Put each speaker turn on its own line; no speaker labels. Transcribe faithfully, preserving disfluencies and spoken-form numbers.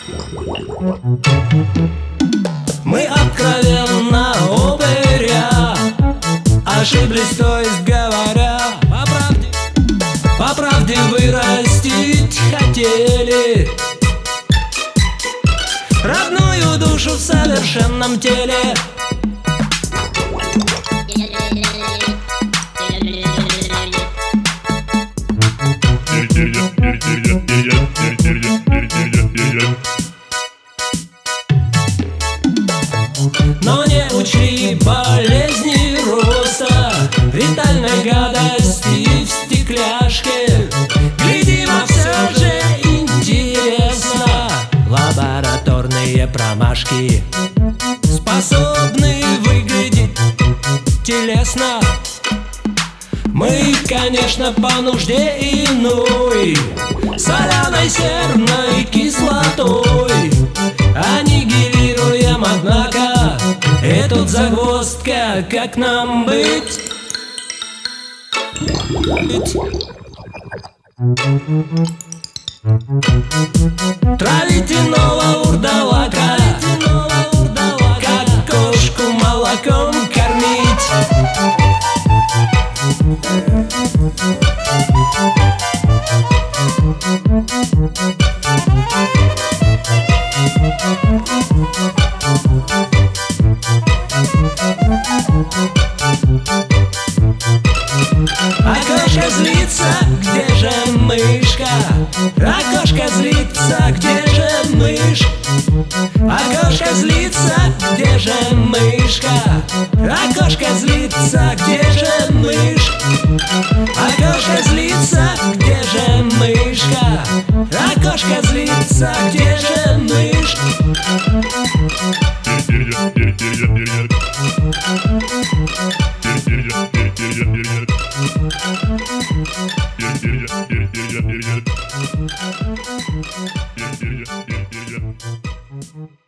Мы откровенно упыря ошиблись, то есть говоря по правде, по правде вырастить хотели родную душу в совершенном теле. Но не учли болезни роста, витальной гадости в стекляшке. Видимо, все же интересно. Лабораторные промашки способны выглядеть телесно. Мы, конечно, по нужде иной, соляной серной кислотой аннигилируем, однако, и тут загвоздка, как нам быть? Травитяного урдалака, как кошку молоком кормить. Окошко злится, где же мышка? Окошко злится, где же мышь? Окошко злится, где же мышка? Окошко злится, где же мышь? Окошко злится, где же мышка? Окошко злится, где же мышь?
Thank you.